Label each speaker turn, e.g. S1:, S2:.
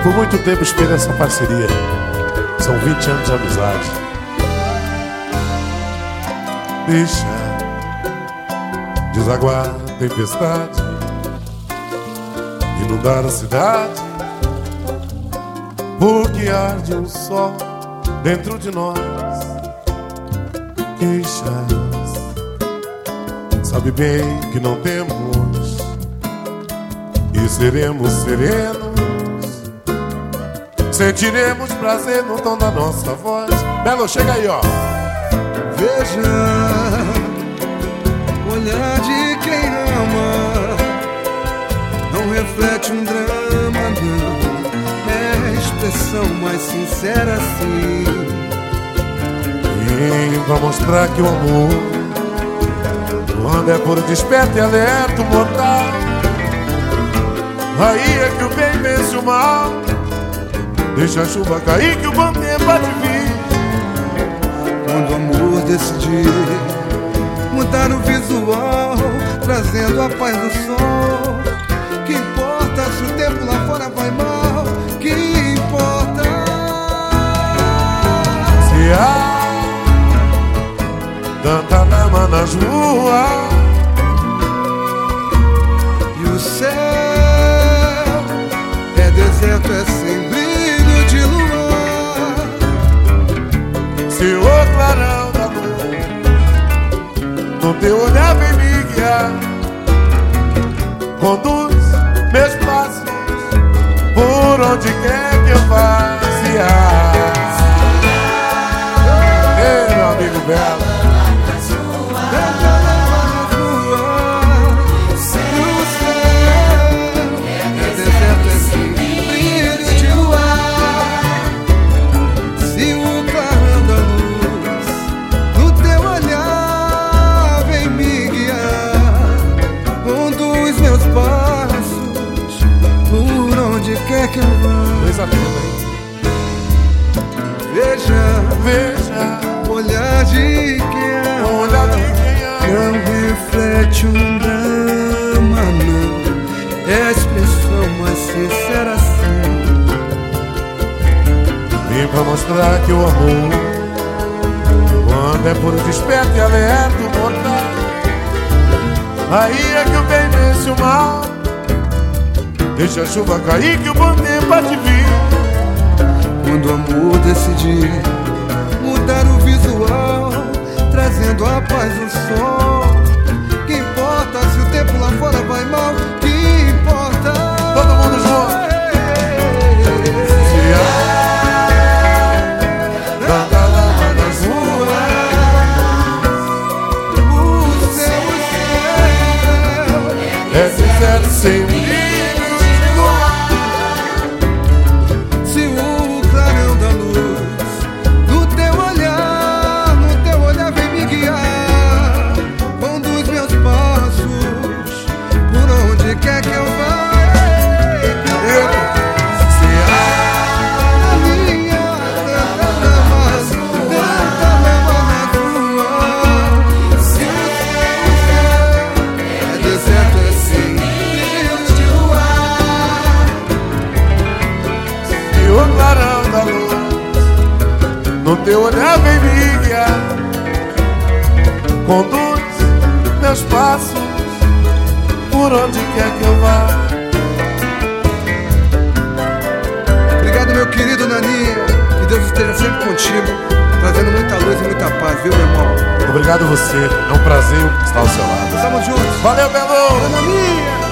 S1: Por muito tempo esperei essa parceria. São 20 anos de amizade. Deixa desaguar a tempestade, inundar a cidade, porque arde um sol dentro de nós. Queixas, sabe bem que não temos e seremos serenos. Sentiremos prazer no tom da nossa voz. Belo, chega aí, ó.
S2: Veja o olhar de quem ama, não reflete um drama, não. É a expressão mais sincera assim.
S1: E pra mostrar que o amor, quando é por desperto e alerta o mortal, aí é que o bem vence o mal. Deixa a chuva cair que o bom tempo há de vir.
S2: Quando o amor decidir mudar o visual, trazendo a paz do sol. Que importa se o tempo lá fora vai mal? Que importa
S1: se há tanta lama nas ruas
S2: e o céu é deserto, é sem brilho de luar.
S1: Se o clarão da luz no teu olhar vem me guiar, conduz meus passos por onde quer que eu vá. Ei, meu amigo Belo,
S2: quer que eu vá.
S1: Coisa toda, hein?
S2: Veja o olhar de quem ama, não reflete um drama, não. É a expressão mais sincera assim.
S1: Vim pra mostrar que o amor, quando é por desperto e alerta o mortal, aí é que o bem vence o mal. Deixa a chuva cair que o bom tempo há de vir.
S2: Quando o amor decidir mudar o visual, trazendo a paz do sol. Que importa se o tempo lá fora vai mal? Que importa?
S1: Todo mundo junto. Se há tanta lama nas ruas,
S2: o céu
S1: é deserto sem brilho. No teu olhar vem me guiar, conduz meus passos por onde quer que eu vá.
S2: Obrigado, meu querido Naninha. Que Deus esteja sempre contigo, trazendo muita luz e muita paz, viu, meu irmão?
S1: Obrigado você, é um prazer estar ao seu lado.
S2: Tamo juntos.
S1: Valeu, Belo!
S2: Naninha!